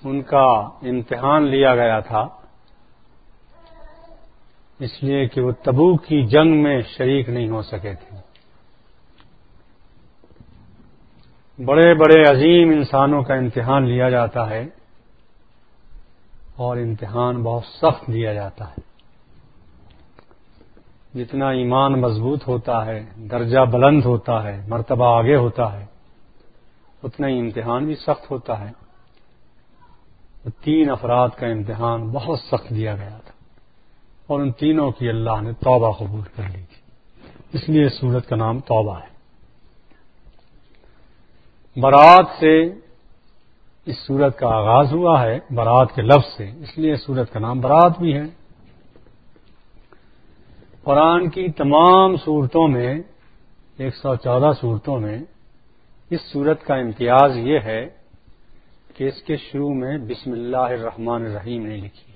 ان کا امتحان لیا گیا تھا، اس لیے کہ وہ تبوک کی جنگ میں شریک نہیں ہو سکے تھے۔ بڑے بڑے عظیم انسانوں کا امتحان لیا جاتا ہے اور امتحان بہت سخت لیا جاتا ہے۔ جتنا ایمان مضبوط ہوتا ہے، درجہ بلند ہوتا ہے، مرتبہ آگے ہوتا ہے، اتنا ہی امتحان بھی سخت ہوتا ہے۔ 3 افراد کا امتحان بہت سخت لیا گیا تھا اور ان تینوں کی اللہ نے توبہ قبول کر لی تھی، اس لیے اس سورت کا نام توبہ ہے۔ برات سے اس سورت کا آغاز ہوا ہے، برات کے لفظ سے، اس لیے اس سورت کا نام برات بھی ہے۔ قرآن کی تمام سورتوں میں 114 سورتوں میں اس سورت کا امتیاز یہ ہے کہ اس کے شروع میں بسم اللہ الرحمن الرحیم نہیں لکھی۔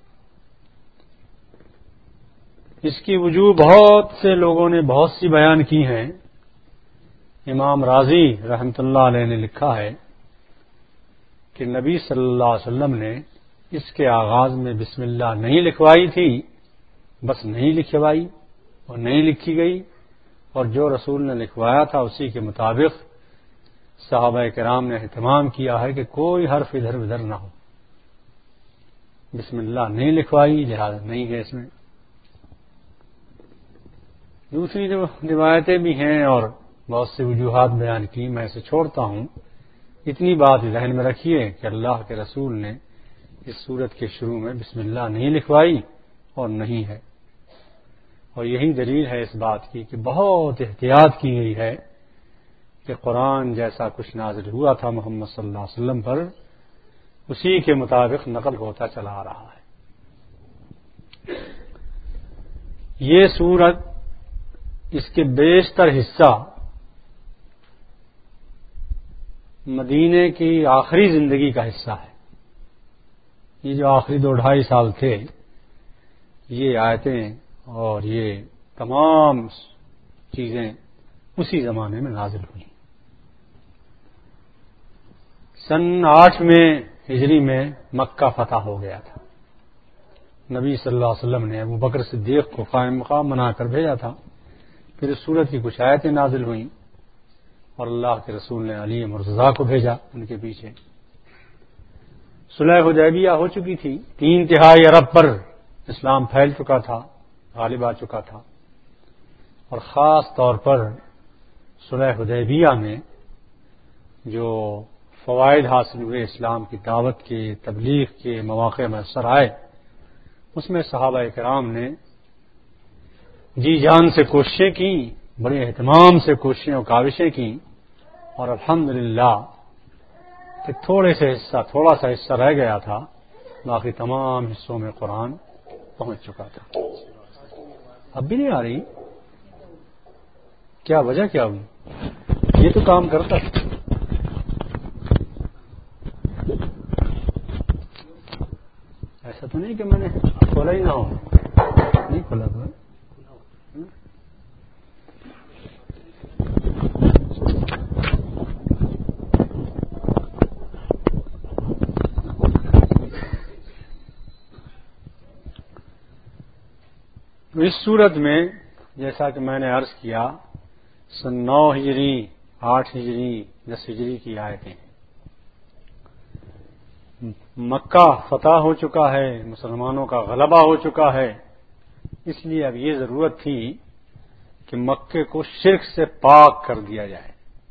اس کی وجوہ بہت سے لوگوں نے بہت سی بیان کی ہیں۔ امام راضی رحمۃ اللہ علیہ نے لکھا ہے کہ نبی صلی اللہ علیہ وسلم نے اس کے آغاز میں بسم اللہ نہیں لکھوائی تھی، بس نہیں لکھوائی اور نہیں لکھی گئی، اور جو رسول نے لکھوایا تھا اسی کے مطابق صحابہ کرام نے اہتمام کیا ہے کہ کوئی حرف ادھر ادھر نہ ہو۔ بسم اللہ نہیں لکھوائی، لہذا نہیں ہے اس میں۔ دوسری جو روایتیں بھی ہیں اور بہت سی وجوہات بیان کی، میں اسے چھوڑتا ہوں۔ اتنی بات ذہن میں رکھیے کہ اللہ کے رسول نے اس سورت کے شروع میں بسم اللہ نہیں لکھوائی اور نہیں ہے، اور یہی دلیل ہے اس بات کی کہ بہت احتیاط کی گئی ہے کہ قرآن جیسا کچھ نازل ہوا تھا محمد صلی اللہ علیہ وسلم پر، اسی کے مطابق نقل ہوتا چلا آ رہا ہے۔ یہ سورت، اس کے بیشتر حصہ مدینے کی آخری زندگی کا حصہ ہے۔ یہ جو آخری 2-2.5 سال تھے، یہ آیتیں اور یہ تمام چیزیں اسی زمانے میں نازل ہوئی۔ سن 8 میں ہجری میں مکہ فتح ہو گیا تھا۔ نبی صلی اللہ علیہ وسلم نے ابو بکر صدیق کو قائم مقام بنا کر بھیجا تھا۔ پھر اس سورت کی کچھ آیتیں نازل ہوئیں اور اللہ کے رسول نے علی مرتضیٰ کو بھیجا ان کے پیچھے۔ صلح حدیبیہ ہو چکی تھی، 3/4 عرب پر اسلام پھیل چکا تھا، غالب آ چکا تھا، اور خاص طور پر صلح حدیبیہ میں جو فوائد حاصل ہوئے، اسلام کی دعوت کے، تبلیغ کے مواقع میسر آئے، اس میں صحابہ کرام نے جی جان سے کوششیں کی، بڑے اہتمام سے کوششیں اور کاوشیں کی، اور الحمدللہ کہ تھوڑا سا حصہ رہ گیا تھا، باقی تمام حصوں میں قرآن پہنچ چکا تھا۔ اب بھی نہیں آ رہی؟ کیا وجہ کیا ہوئی؟ یہ تو کام کرتا تھا۔ ایسا تو نہیں کہ میں نے کھولا ہی نہ ہو، نہیں کھولا تو اس صورت میں جیسا کہ میں نے عرض کیا، سن 9 ہجری، 8 ہجری، 10 ہجری کی آیتیں۔ مکہ فتح ہو چکا ہے، مسلمانوں کا غلبہ ہو چکا ہے، اس لیے اب یہ ضرورت تھی کہ مکے کو شرک سے پاک کر دیا جائے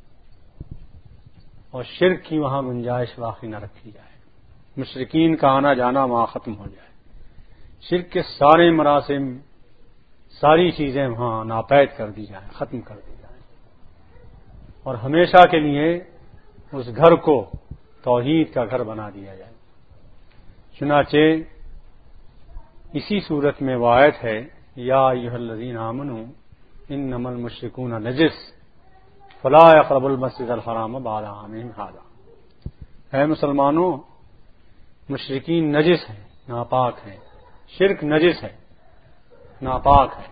اور شرک کی وہاں گنجائش باقی نہ رکھی جائے، مشرکین کا آنا جانا وہاں ختم ہو جائے، شرک کے سارے مراسم، ساری چیزیں وہاں ناپید کر دی جائیں، ختم کر دی جائیں، اور ہمیشہ کے لیے اس گھر کو توحید کا گھر بنا دیا جائے۔ چنانچہ اسی صورت میں وہ آیت ہے، یا ایھا الذین آمنوا انما المشرکون نجس فلا یقربوا المسجد الحرام بعد عامہم ھذا۔ اے مسلمانوں، مشرکین نجس ہیں، ناپاک ہیں، شرک نجس ہے، ناپاک ہے،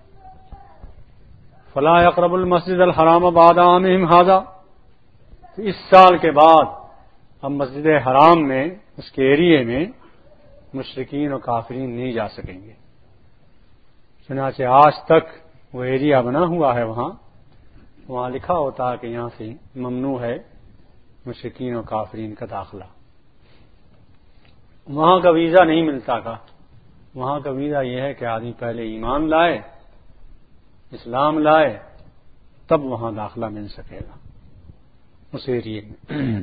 فلا یقربوا المسجد الحرام بعد عامہم ھذا، اس سال کے بعد اب مسجد حرام میں اس کے ایریے میں مشرکین اور کافرین نہیں جا سکیں گے. چنانچہ آج تک وہ ایریا بنا ہوا ہے، وہاں لکھا ہوتا ہے کہ یہاں سے ممنوع ہے مشرکین اور کافرین کا داخلہ. وہاں کا ویزا نہیں ملتا کا. وہاں کا ویزا یہ ہے کہ آدمی پہلے ایمان لائے، اسلام لائے، تب وہاں داخلہ مل سکے گا اس ایریے میں.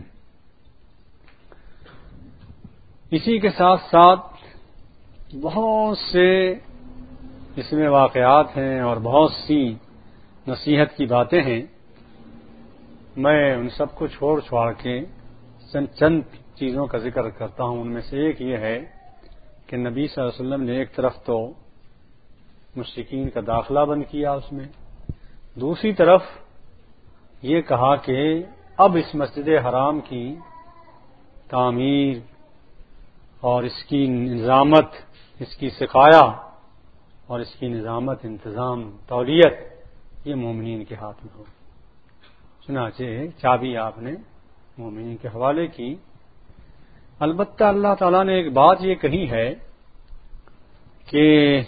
اسی کے ساتھ ساتھ بہت سے اس میں واقعات ہیں اور بہت سی نصیحت کی باتیں ہیں. میں ان سب کو چھوڑ کے چند چیزوں کا ذکر کرتا ہوں. ان میں سے ایک یہ ہے کہ نبی صلی اللہ علیہ وسلم نے ایک طرف تو مشرکین کا داخلہ بند کیا اس میں، دوسری طرف یہ کہا کہ اب اس مسجد حرام کی تعمیر اور اس کی نظامت، اس کی سقایا اور اس کی نظامت، انتظام، تولیت یہ مومنین کے ہاتھ میں ہو. چنانچہ چابی آپ نے مومنین کے حوالے کی. البتہ اللہ تعالیٰ نے ایک بات یہ کہی ہے کہ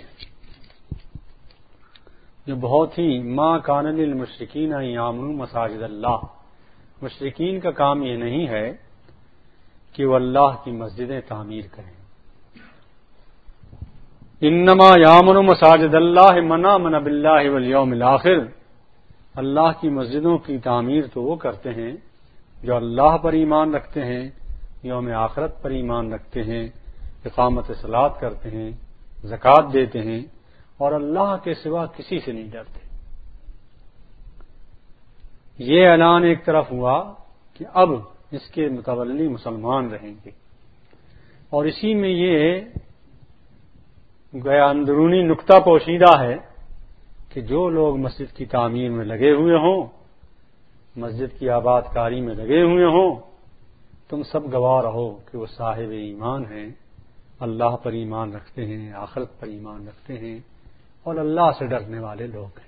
جو بہت ہی ما کان للمشرکین ان یامنوا مساجد اللہ، مشرکین کا کام یہ نہیں ہے کہ وہ اللہ کی مسجدیں تعمیر کریں. انما یامن مساجد اللہ من آمن باللہ والیوم الآخر، اللہ کی مسجدوں کی تعمیر تو وہ کرتے ہیں جو اللہ پر ایمان رکھتے ہیں، یوم آخرت پر ایمان رکھتے ہیں، اقامت صلاۃ کرتے ہیں، زکوٰۃ دیتے ہیں اور اللہ کے سوا کسی سے نہیں ڈرتے. یہ اعلان ایک طرف ہوا کہ اب اس کے متولی مسلمان رہیں گے، اور اسی میں یہ گیا اندرونی نقطہ پوشیدہ ہے کہ جو لوگ مسجد کی تعمیر میں لگے ہوئے ہوں، مسجد کی آباد کاری میں لگے ہوئے ہوں، تم سب گواہ رہو کہ وہ صاحب ایمان ہیں، اللہ پر ایمان رکھتے ہیں، آخرت پر ایمان رکھتے ہیں اور اللہ سے ڈرنے والے لوگ ہیں.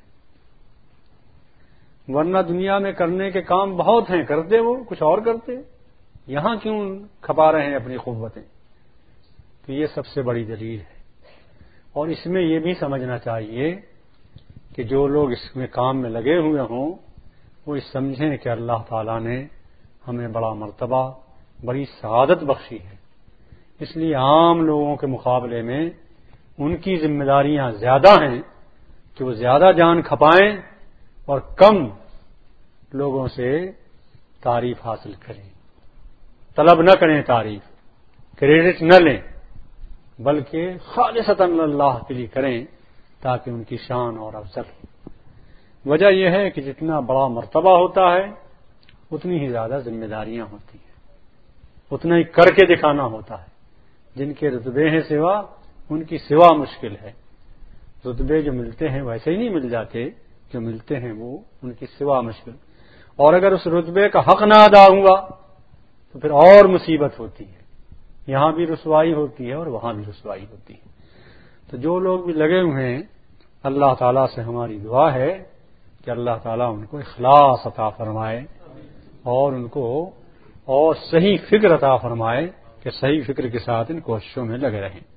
ورنہ دنیا میں کرنے کے کام بہت ہیں، کرتے وہ کچھ اور کرتے، یہاں کیوں کھپا رہے ہیں اپنی قوتیں؟ تو یہ سب سے بڑی دلیل ہے. اور اس میں یہ بھی سمجھنا چاہیے کہ جو لوگ اس میں کام میں لگے ہوئے ہوں وہ اس سمجھیں کہ اللہ تعالیٰ نے ہمیں بڑا مرتبہ، بڑی سعادت بخشی ہے. اس لیے عام لوگوں کے مقابلے میں ان کی ذمہ داریاں زیادہ ہیں کہ وہ زیادہ جان کھپائیں اور کم لوگوں سے تعریف حاصل کریں. طلب نہ کریں تعریف، کریڈٹ نہ لیں، بلکہ خالصتاً اللہ کے لیے کریں تاکہ ان کی شان اور افضل ہو. وجہ یہ ہے کہ جتنا بڑا مرتبہ ہوتا ہے اتنی ہی زیادہ ذمہ داریاں ہوتی ہیں، اتنا ہی کر کے دکھانا ہوتا ہے. جن کے رتبے ہیں سوا، ان کی سوا مشکل ہے. رتبے جو ملتے ہیں ویسے ہی نہیں مل جاتے، جو ملتے ہیں وہ ان کی سوا مشکل. اور اگر اس رتبے کا حق نہ ادا ہوا تو پھر اور مصیبت ہوتی ہے. یہاں بھی رسوائی ہوتی ہے اور وہاں بھی رسوائی ہوتی ہے. تو جو لوگ بھی لگے ہوئے ہیں، اللہ تعالیٰ سے ہماری دعا ہے کہ اللہ تعالیٰ ان کو اخلاص عطا فرمائے اور ان کو اور صحیح فکر عطا فرمائے کہ صحیح فکر کے ساتھ ان کوششوں میں لگے رہیں.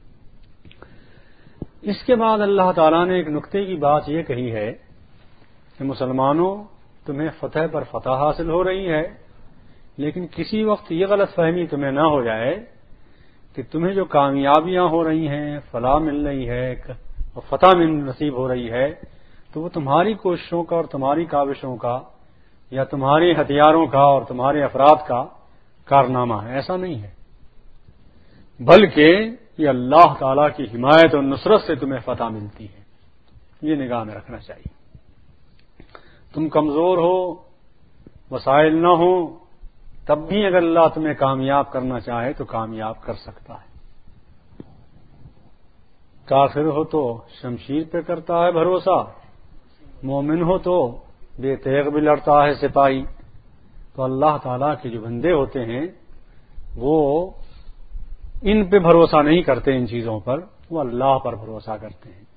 اس کے بعد اللہ تعالیٰ نے ایک نقطے کی بات یہ کہی ہے کہ مسلمانوں، تمہیں فتح پر فتح حاصل ہو رہی ہے، لیکن کسی وقت یہ غلط فہمی تمہیں نہ ہو جائے کہ تمہیں جو کامیابیاں ہو رہی ہیں، فلاح مل رہی ہے اور فتح نصیب ہو رہی ہے، تو وہ تمہاری کوششوں کا اور تمہاری کاوشوں کا یا تمہارے ہتھیاروں کا اور تمہارے افراد کا کارنامہ ہے. ایسا نہیں ہے، بلکہ یہ اللہ تعالیٰ کی حمایت اور نصرت سے تمہیں فتح ملتی ہے. یہ نگاہ میں رکھنا چاہیے. تم کمزور ہو، وسائل نہ ہو، تب بھی اگر اللہ تمہیں کامیاب کرنا چاہے تو کامیاب کر سکتا ہے. کافر ہو تو شمشیر پہ کرتا ہے بھروسہ، مومن ہو تو بے تیغ بھی لڑتا ہے سپاہی. تو اللہ تعالیٰ کے جو بندے ہوتے ہیں وہ ان پہ بھروسہ نہیں کرتے، ان چیزوں پر، وہ اللہ پر بھروسہ کرتے ہیں.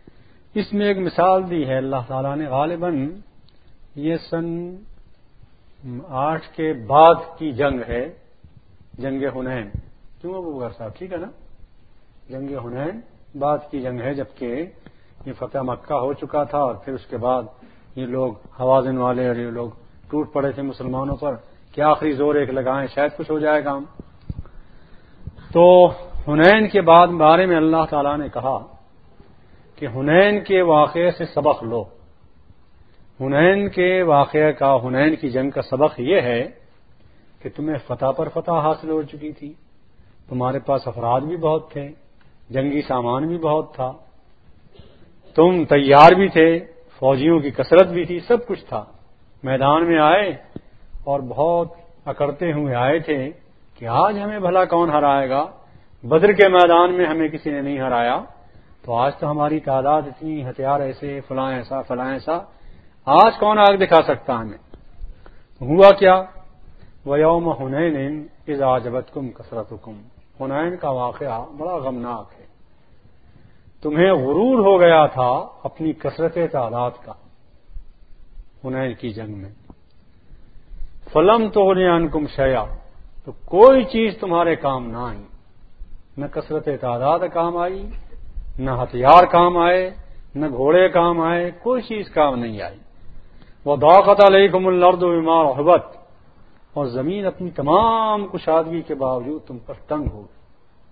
اس میں ایک مثال دی ہے اللہ تعالیٰ نے. غالباً یہ سن 8 کے بعد کی جنگ ہے جنگ حنین. کیوں ابو بکر صاحب؟ ٹھیک ہے نا. جنگ حنین بعد کی جنگ ہے، جبکہ یہ فتح مکہ ہو چکا تھا اور پھر اس کے بعد یہ لوگ حوازن والے اور یہ لوگ ٹوٹ پڑے تھے مسلمانوں پر کہ آخری زور ایک لگائیں شاید کچھ ہو جائے کام. تو حنین کے بعد بارے میں اللہ تعالیٰ نے کہا کہ حنین کے واقعے سے سبق لو. حنین کے واقعے کا، حنین کی جنگ کا سبق یہ ہے کہ تمہیں فتح پر فتح حاصل ہو چکی تھی، تمہارے پاس افراد بھی بہت تھے، جنگی سامان بھی بہت تھا، تم تیار بھی تھے، فوجیوں کی کثرت بھی تھی، سب کچھ تھا. میدان میں آئے اور بہت اکڑتے ہوئے آئے تھے کہ آج ہمیں بھلا کون ہرائے گا. بدر کے میدان میں ہمیں کسی نے نہیں ہرایا، تو آج تو ہماری تعداد اتنی، ہتھیار ایسے، فلاں ایسا فلاں ایسا، آج کون آگ دکھا سکتا ہمیں. ہوا کیا؟ وَيَوْمَ حُنَيْنٍ إِذْ أَعْجَبَتْكُمْ كَثْرَتُكُمْ. حنین کا واقعہ بڑا غمناک ہے. تمہیں غرور ہو گیا تھا اپنی کثرت تعداد کا حنین کی جنگ میں. فَلَمْ تُغْنِ عَنْكُمْ شَيْئًا. تو کوئی چیز تمہارے کام نہ آئی، نہ کثرت تعداد کام آئی، نہ ہتھیار کام آئے، نہ گھوڑے کام آئے، کوئی چیز کام نہیں آئی. وَضَاقَتْ عَلَيْكُمُ الْأَرْضُ بِمَا رَحُبَتْ. اور زمین اپنی تمام کشادگی کے باوجود تم پر تنگ ہو گئی.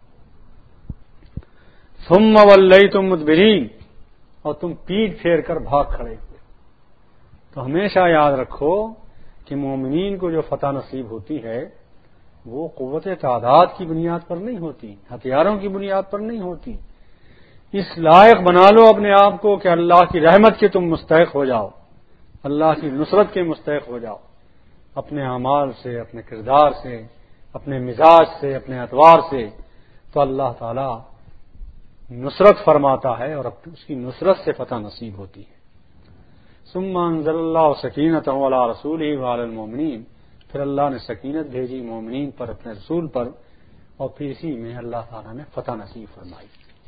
ثُمَّ وَلَّيْتُم مُدْبِرِينَ. اور تم پیٹ پھیر کر بھاگ کھڑے ہوئے. تو ہمیشہ یاد رکھو کہ مومنین کو جو فتح نصیب ہوتی ہے وہ قوت تعداد کی بنیاد پر نہیں ہوتی، ہتھیاروں کی بنیاد پر نہیں ہوتی. اس لائق بنا لو اپنے آپ کو کہ اللہ کی رحمت کے تم مستحق ہو جاؤ، اللہ کی نصرت کے مستحق ہو جاؤ، اپنے اعمال سے، اپنے کردار سے، اپنے مزاج سے، اپنے اطوار سے. تو اللہ تعالی نصرت فرماتا ہے اور اس کی نصرت سے فتح نصیب ہوتی ہے. ثم انزل اللہ سکینتہ علی رسولہ وعلی المؤمنین. پھر اللہ نے سکینت بھیجی مومنین پر، اپنے رسول پر، اور پھر اسی میں اللہ تعالیٰ نے فتح نصیب فرمائی.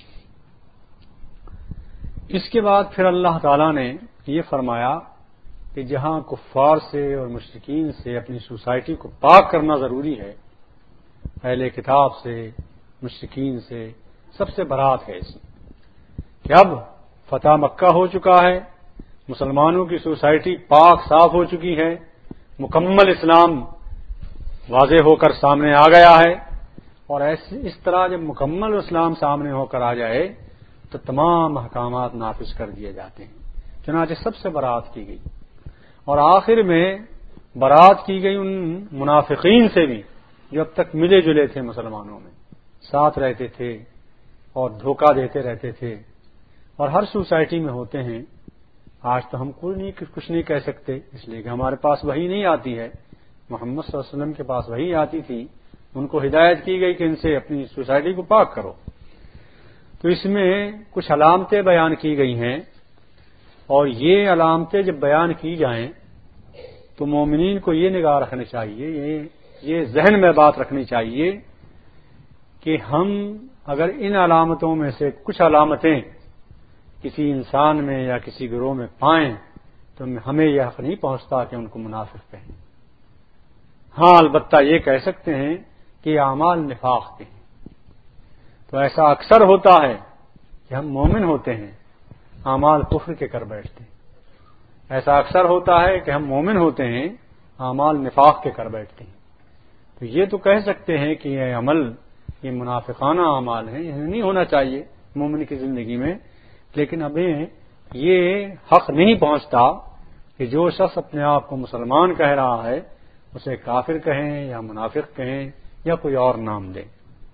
اس کے بعد پھر اللہ تعالیٰ نے یہ فرمایا کہ جہاں کفار سے اور مشرکین سے اپنی سوسائٹی کو پاک کرنا ضروری ہے، اہل کتاب سے، مشرکین سے، سب سے برات ہے اس کہ اب فتح مکہ ہو چکا ہے، مسلمانوں کی سوسائٹی پاک صاف ہو چکی ہے، مکمل اسلام واضح ہو کر سامنے آ گیا ہے. اور اس طرح جب مکمل اسلام سامنے ہو کر آ جائے تو تمام احکامات نافذ کر دیے جاتے ہیں. چنانچہ سب سے برات کی گئی، اور آخر میں برات کی گئی ان منافقین سے بھی جو اب تک ملے جلے تھے مسلمانوں میں، ساتھ رہتے تھے اور دھوکہ دیتے رہتے تھے، اور ہر سوسائٹی میں ہوتے ہیں. آج تو ہم کچھ نہیں کہہ سکتے، اس لیے کہ ہمارے پاس وحی نہیں آتی ہے. محمد صلی اللہ علیہ وسلم کے پاس وحی آتی تھی، ان کو ہدایت کی گئی کہ ان سے اپنی سوسائٹی کو پاک کرو. تو اس میں کچھ علامتیں بیان کی گئی ہیں، اور یہ علامتیں جب بیان کی جائیں تو مومنین کو یہ نگاہ رکھنی چاہیے، یہ ذہن میں بات رکھنی چاہیے کہ ہم اگر ان علامتوں میں سے کچھ علامتیں کسی انسان میں یا کسی گروہ میں پائیں تو ہمیں یہ حق نہیں پہنچتا کہ ان کو منافق کہیں. ہاں البتہ یہ کہہ سکتے ہیں کہ اعمال نفاق کے ہیں. تو ایسا اکثر ہوتا ہے کہ ہم مومن ہوتے ہیں، اعمال کفر کے کر بیٹھتے ہیں. ایسا اکثر ہوتا ہے کہ ہم مومن ہوتے ہیں، اعمال نفاق کے کر بیٹھتے ہیں. تو یہ تو کہہ سکتے ہیں کہ یہ عمل، یہ منافقانہ اعمال ہیں، یہ نہیں ہونا چاہیے مومن کی زندگی میں. لیکن ابھی یہ حق نہیں پہنچتا کہ جو شخص اپنے آپ کو مسلمان کہہ رہا ہے اسے کافر کہیں یا منافق کہیں یا کوئی اور نام دیں.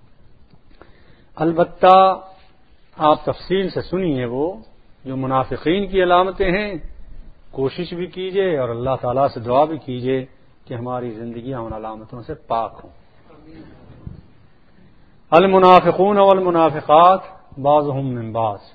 البتہ آپ تفصیل سے سنیے وہ جو منافقین کی علامتیں ہیں، کوشش بھی کیجیے اور اللہ تعالیٰ سے دعا بھی کیجیے کہ ہماری زندگیاں ان علامتوں سے پاک ہوں. المنافقون والمنافقات بعضهم من بعض.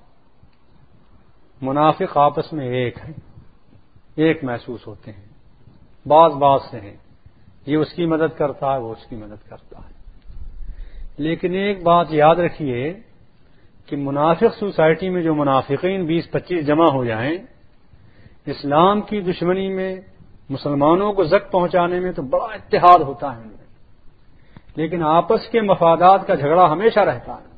منافق آپس میں ایک محسوس ہوتے ہیں، بعض سے ہیں. یہ اس کی مدد کرتا ہے، وہ اس کی مدد کرتا ہے. لیکن ایک بات یاد رکھیے کہ منافق سوسائٹی میں جو منافقین 20-25 جمع ہو جائیں، اسلام کی دشمنی میں، مسلمانوں کو زک پہنچانے میں تو بڑا اتحاد ہوتا ہے ان میں، لیکن آپس کے مفادات کا جھگڑا ہمیشہ رہتا ہے۔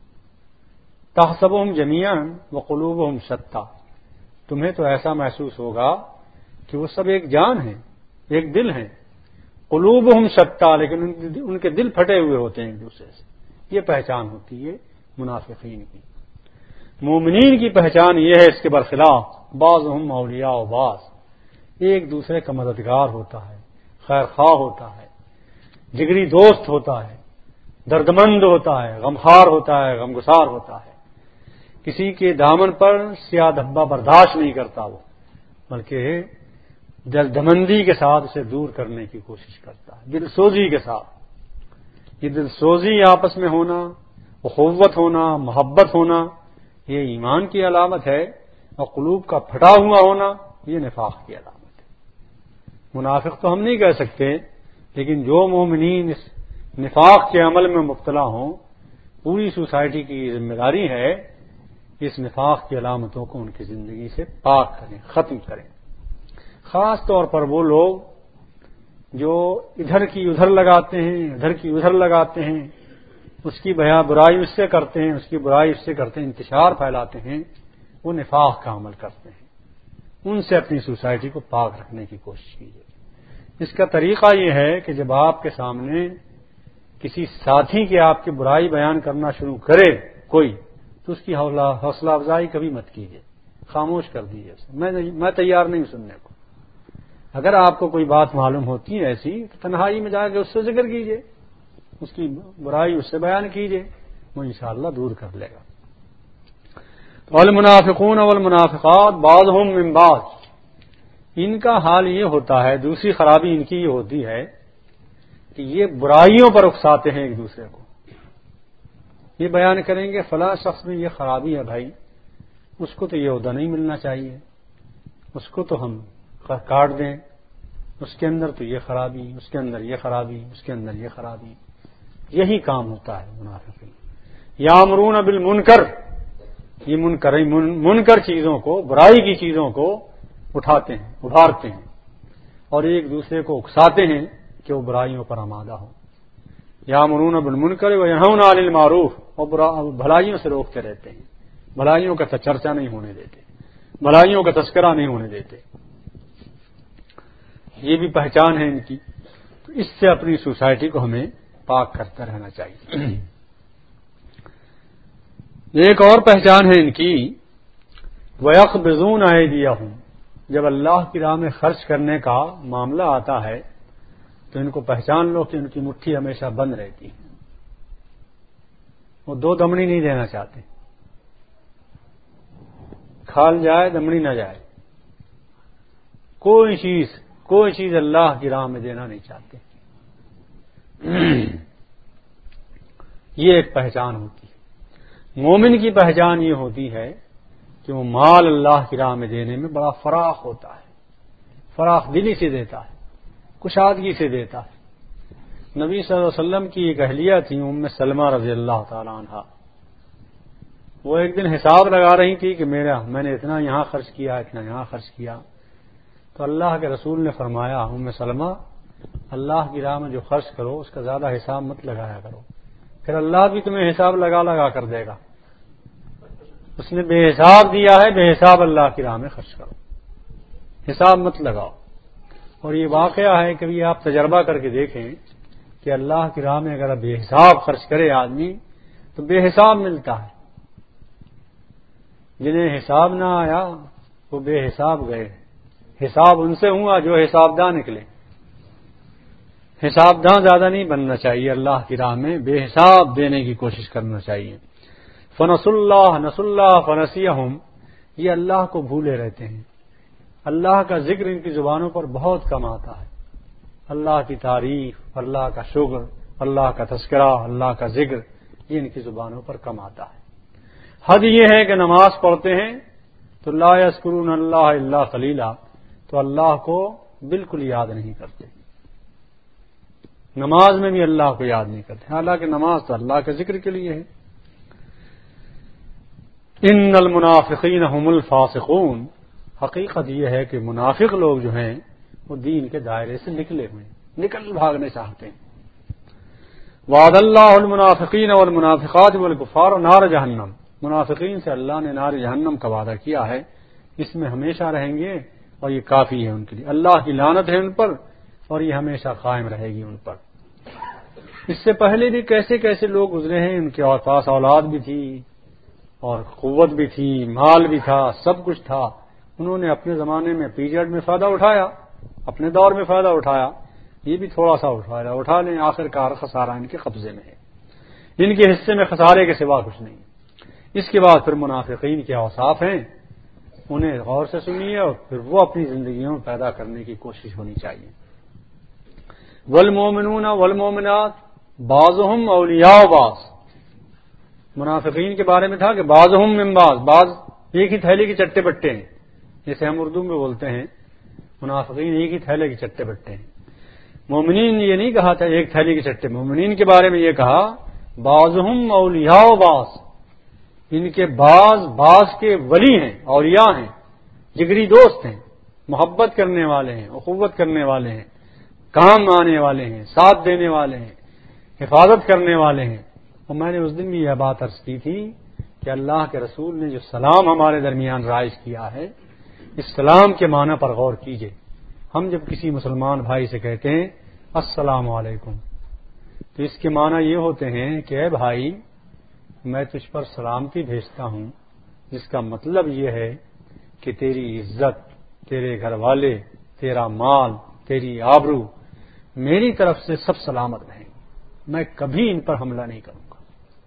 تحسبهم جميعا وقلوبهم شتى، تمہیں تو ایسا محسوس ہوگا کہ وہ سب ایک جان ہیں، ایک دل ہیں، قلوبهم شتى، لیکن ان کے دل پھٹے ہوئے ہوتے ہیں ایک دوسرے سے۔ یہ پہچان ہوتی ہے منافقین کی۔ مومنین کی پہچان یہ ہے اس کے برخلاف، بعضهم اولیاء بعض، ایک دوسرے کا مددگار ہوتا ہے، خیر خواہ ہوتا ہے، جگری دوست ہوتا ہے، دردمند ہوتا ہے، غمخوار ہوتا ہے، غمگسار ہوتا ہے، کسی کے دامن پر سیاہ دھبا برداشت نہیں کرتا وہ، بلکہ دردمندی کے ساتھ اسے دور کرنے کی کوشش کرتا ہے، دل سوزی کے ساتھ۔ یہ دل سوزی آپس میں ہونا، اخوت ہونا، محبت ہونا، یہ ایمان کی علامت ہے، اور قلوب کا پھٹا ہوا ہونا یہ نفاق کی علامت ہے۔ منافق تو ہم نہیں کہہ سکتے، لیکن جو مومنین اس نفاق کے عمل میں مبتلا ہوں، پوری سوسائٹی کی ذمہ داری ہے اس نفاق کی علامتوں کو ان کی زندگی سے پاک کریں، ختم کریں۔ خاص طور پر وہ لوگ جو ادھر کی ادھر لگاتے ہیں، ادھر کی ادھر لگاتے ہیں، اس کی برائی اس سے کرتے ہیں، اس کی برائی اس سے کرتے ہیں، انتشار پھیلاتے ہیں، وہ نفاق کا عمل کرتے ہیں۔ ان سے اپنی سوسائٹی کو پاک رکھنے کی کوشش کیجیے۔ اس کا طریقہ یہ ہے کہ جب آپ کے سامنے کسی ساتھی کی آپ کی برائی بیان کرنا شروع کرے کوئی، تو اس کی حوصلہ افزائی کبھی مت کیجیے، خاموش کر دیجیے اسے، میں تیار نہیں سننے کو۔ اگر آپ کو کوئی بات معلوم ہوتی ہے ایسی تو تنہائی میں جا کے اس سے ذکر کیجیے، اس کی برائی اس سے بیان کیجیے، وہ انشاءاللہ دور کر لے گا۔ والمنافقون والمنافقات بعضهم من بعض، ان کا حال یہ ہوتا ہے، دوسری خرابی ان کی یہ ہوتی ہے کہ یہ برائیوں پر اکساتے ہیں ایک دوسرے کو۔ یہ بیان کریں گے فلاں شخص میں یہ خرابی ہے بھائی، اس کو تو یہ عہدہ نہیں ملنا چاہیے، اس کو تو ہم کاٹ دیں، اس کے اندر تو یہ خرابی، اس کے اندر یہ خرابی، اس کے اندر یہ خرابی۔ یہی کام ہوتا ہے منافقین۔ یامرون بالمنکر، یہ منکر چیزوں کو، برائی کی چیزوں کو اٹھاتے ہیں، ابھارتے ہیں، اور ایک دوسرے کو اکساتے ہیں کہ وہ برائیوں پر آمادہ ہوں۔ یامرون بالمنکر وینہون عن المعروف، اور بھلائیوں سے روکتے رہتے ہیں، بھلائیوں کا چرچا نہیں ہونے دیتے، بھلائیوں کا تذکرہ نہیں ہونے دیتے۔ یہ بھی پہچان ہے ان کی، تو اس سے اپنی سوسائٹی کو ہمیں پاک کرتا رہنا چاہیے۔ ایک اور پہچان ہے ان کی، وَيَقْبِضُونَ أَيْدِيَهُمْ، جب اللہ کی راہ میں خرچ کرنے کا معاملہ آتا ہے تو ان کو پہچان لو کہ ان کی مٹھی ہمیشہ بند رہتی ہے، وہ دو دمڑی نہیں دینا چاہتے، کھال جائے دمڑی نہ جائے، کوئی چیز اللہ کی راہ میں دینا نہیں چاہتے۔ یہ ایک پہچان ہوتی ہے۔ مومن کی پہچان یہ ہوتی ہے کہ وہ مال اللہ کی راہ میں دینے میں بڑا فراخ ہوتا ہے، فراخ دلی سے دیتا ہے، کشادگی سے دیتا ہے۔ نبی صلی اللہ علیہ وسلم کی ایک اہلیہ تھی ام سلمہ رضی اللہ تعالی عنہا، وہ ایک دن حساب لگا رہی تھی کہ میں نے اتنا یہاں خرچ کیا، اتنا یہاں خرچ کیا، تو اللہ کے رسول نے فرمایا ام سلمہ اللہ کی راہ میں جو خرچ کرو اس کا زیادہ حساب مت لگایا کرو، پھر اللہ بھی تمہیں حساب لگا کر دے گا۔ اس نے بے حساب دیا ہے، بے حساب اللہ کی راہ میں خرچ کرو، حساب مت لگاؤ۔ اور یہ واقعہ ہے، کبھی آپ تجربہ کر کے دیکھیں کہ اللہ کی راہ میں اگر بے حساب خرچ کرے آدمی تو بے حساب ملتا ہے، جنہیں حساب نہ آیا وہ بے حساب گئے، حساب ان سے ہوا جو حساب داں نکلے۔ حساب داں زیادہ نہیں بننا چاہیے، اللہ کی راہ میں بے حساب دینے کی کوشش کرنا چاہیے۔ فنسوا اللہ فنسیہم، یہ اللہ کو بھولے رہتے ہیں، اللہ کا ذکر ان کی زبانوں پر بہت کم آتا ہے، اللہ کی تعریف، اللہ کا شکر، اللہ کا تذکرہ، اللہ کا ذکر، یہ ان کی زبانوں پر کم آتا ہے۔ حد یہ ہے کہ نماز پڑھتے ہیں تو لا یذکرون اللہ الا قلیلا، تو اللہ کو بالکل یاد نہیں کرتے، نماز میں بھی اللہ کو یاد نہیں کرتے، حالانکہ نماز تو اللہ کے ذکر کے لیے ہے۔ ان المنافقین هم الفاسقون، حقیقت یہ ہے کہ منافق لوگ جو ہیں وہ دین کے دائرے سے نکلے ہوئے نکل بھاگنے چاہتے ہیں. وعد اللہ المنافقین والمنافقات والکفار نار جہنم. منافقین سے اللہ نے نار جہنم کا وعدہ کیا ہے، اس میں ہمیشہ رہیں گے اور یہ کافی ہے ان کے لیے. اللہ کی لعنت ہے ان پر اور یہ ہمیشہ قائم رہے گی ان پر. اس سے پہلے بھی کیسے کیسے لوگ گزرے ہیں، ان کے پاس اولاد بھی تھی اور قوت بھی تھی، مال بھی تھا، سب کچھ تھا. انہوں نے اپنے زمانے میں پیریڈ میں فائدہ اٹھایا، اپنے دور میں فائدہ اٹھایا، یہ بھی تھوڑا سا اٹھا لیں، آخر کار خسارہ ان کے قبضے میں ہے. ان کے حصے میں خسارے کے سوا کچھ نہیں. اس کے بعد پھر منافقین کے اوصاف ہیں، انہیں غور سے سنیے اور پھر وہ اپنی زندگیوں میں پیدا کرنے کی کوشش ہونی چاہیے. والمومنون والمومنات بعضهم اولیاء بعض. منافقین کے بارے میں تھا کہ بعضهم من بعض ایک ہی تھیلے کے چٹے بٹے ہیں، جیسے ہم اردو میں بولتے ہیں منافقین ایک ہی تھیلے کے چٹے بٹے ہیں. مومنین یہ نہیں کہا تھا ایک تھیلے کے چٹے، مومنین کے بارے میں یہ کہا بعضهم اولیاء بعض، ان کے بعض کے ولی ہیں، اولیاء ہیں، جگری دوست ہیں، محبت کرنے والے ہیں، اخوت کرنے والے ہیں، کام آنے والے ہیں، ساتھ دینے والے ہیں، حفاظت کرنے والے ہیں. اور میں نے اس دن بھی یہ بات عرض کی تھی کہ اللہ کے رسول نے جو سلام ہمارے درمیان رائج کیا ہے، اس سلام کے معنی پر غور کیجئے. ہم جب کسی مسلمان بھائی سے کہتے ہیں السلام علیکم تو اس کے معنی یہ ہوتے ہیں کہ اے بھائی میں تجھ پر سلامتی بھیجتا ہوں، جس کا مطلب یہ ہے کہ تیری عزت، تیرے گھر والے، تیرا مال، تیری آبرو میری طرف سے سب سلامت رہیں. میں کبھی ان پر حملہ نہیں کروں گا،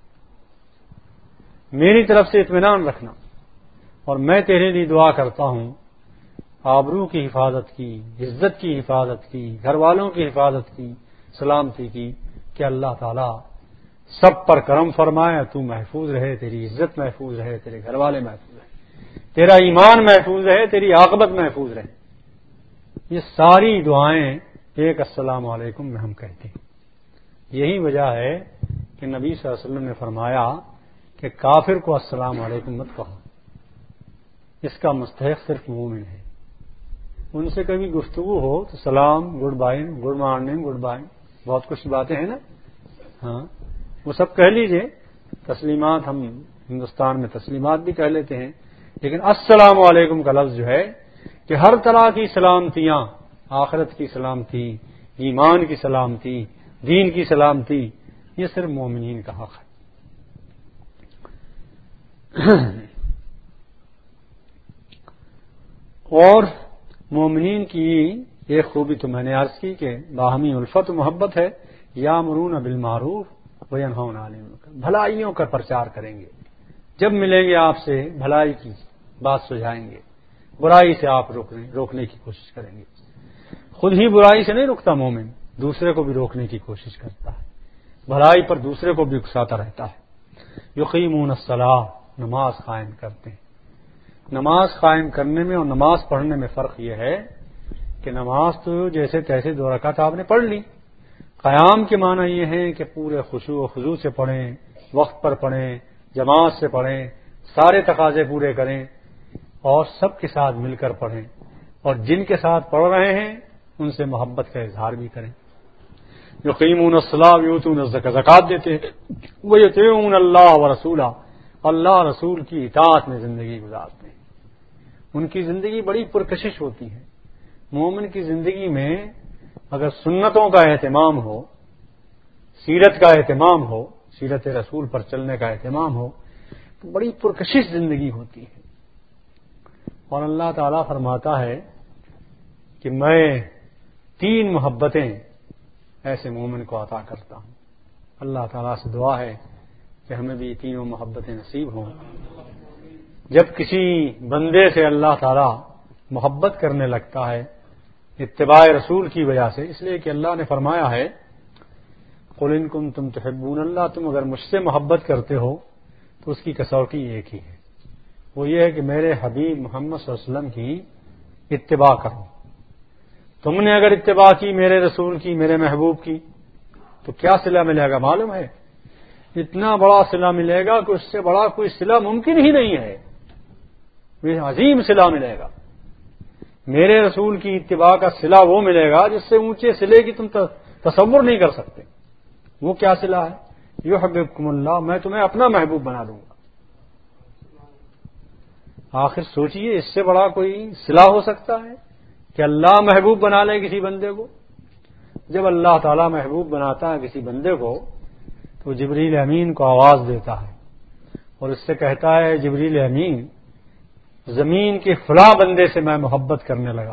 میری طرف سے اطمینان رکھنا. اور میں تیرے لیے دعا کرتا ہوں آبرو کی حفاظت کی، عزت کی حفاظت کی، گھر والوں کی حفاظت کی، سلامتی کی، کہ اللہ تعالی سب پر کرم فرمائے، تو محفوظ رہے، تیری عزت محفوظ رہے، تیرے گھر والے محفوظ رہے، تیرا ایمان محفوظ رہے، تیری عاقبت محفوظ رہے. یہ ساری دعائیں ایک السلام علیکم میں ہم کہتے ہیں. یہی وجہ ہے کہ نبی صلی اللہ علیہ وسلم نے فرمایا کہ کافر کو السلام علیکم مت کہو، اس کا مستحق صرف مومن ہے. ان سے کبھی گفتگو ہو تو سلام، good bye, good morning, good bye, بہت کچھ باتیں ہیں نا، ہاں وہ سب کہہ لیجئے. تسلیمات ہم ہندوستان میں تسلیمات بھی کہہ لیتے ہیں، لیکن السلام علیکم کا لفظ جو ہے کہ ہر طرح کی سلامتیاں، آخرت کی سلامتی، ایمان کی سلامتی، دین کی سلامتی، یہ صرف مومنین کا حق ہے. اور مومنین کی ایک خوبی تو میں نے عرض کی کہ باہمی الفت و محبت ہے. یامرون بالمعروف وینہون عن المنکر، بھلائیوں کا پرچار کریں گے. جب ملیں گے آپ سے بھلائی کی بات سجھائیں گے، برائی سے آپ روکنے کی کوشش کریں گے. خود ہی برائی سے نہیں رکتا مومن، دوسرے کو بھی روکنے کی کوشش کرتا ہے، بھلائی پر دوسرے کو بھی اکساتا رہتا ہے. یقیمون الصلاۃ، نماز قائم کرتے ہیں. نماز قائم کرنے میں اور نماز پڑھنے میں فرق یہ ہے کہ نماز تو جیسے تیسے 2 رکعت آپ نے پڑھ لی. قیام کے معنی یہ ہے کہ پورے خشوع و خضوع سے پڑھیں، وقت پر پڑھیں، جماعت سے پڑھیں، سارے تقاضے پورے کریں اور سب کے ساتھ مل کر پڑھیں، اور جن کے ساتھ پڑھ رہے ہیں ان سے محبت کا اظہار بھی کریں. یقیمون الصلاۃ ویؤتون الزکاۃ، زکات دیتے ہیں، ویطیعون اللہ ورسولہ، اللہ رسول کی اطاعت میں زندگی گزارتے ہیں. ان کی زندگی بڑی پرکشش ہوتی ہے. مومن کی زندگی میں اگر سنتوں کا اہتمام ہو، سیرت کا اہتمام ہو، سیرت رسول پر چلنے کا اہتمام ہو تو بڑی پرکشش زندگی ہوتی ہے. اور اللہ تعالیٰ فرماتا ہے کہ میں 3 محبتیں ایسے مومن کو عطا کرتا ہوں. اللہ تعالیٰ سے دعا ہے کہ ہمیں بھی 3 محبتیں نصیب ہوں. جب کسی بندے سے اللہ تعالیٰ محبت کرنے لگتا ہے اتباع رسول کی وجہ سے، اس لیے کہ اللہ نے فرمایا ہے قل ان کنتم تحبون اللہ، تم اگر مجھ سے محبت کرتے ہو تو اس کی کسوٹی ایک ہی ہے، وہ یہ ہے کہ میرے حبیب محمد صلی اللہ علیہ وسلم کی اتباع کرو. تم نے اگر اتباع کی میرے رسول کی، میرے محبوب کی، تو کیا صلہ ملے گا معلوم ہے؟ اتنا بڑا صلہ ملے گا کہ اس سے بڑا کوئی صلہ ممکن ہی نہیں ہے. یہ عظیم صلہ ملے گا میرے رسول کی اتباع کا صلہ وہ ملے گا جس سے اونچے صلے کی تم تصور نہیں کر سکتے۔ وہ کیا صلہ ہے؟ یحببکم اللہ، میں تمہیں اپنا محبوب بنا دوں گا۔ آخر سوچئے اس سے بڑا کوئی صلہ ہو سکتا ہے کہ اللہ محبوب بنا لے کسی بندے کو؟ جب اللہ تعالیٰ محبوب بناتا ہے کسی بندے کو تو جبریل امین کو آواز دیتا ہے اور اس سے کہتا ہے جبریل امین زمین کے فلاں بندے سے میں محبت کرنے لگا۔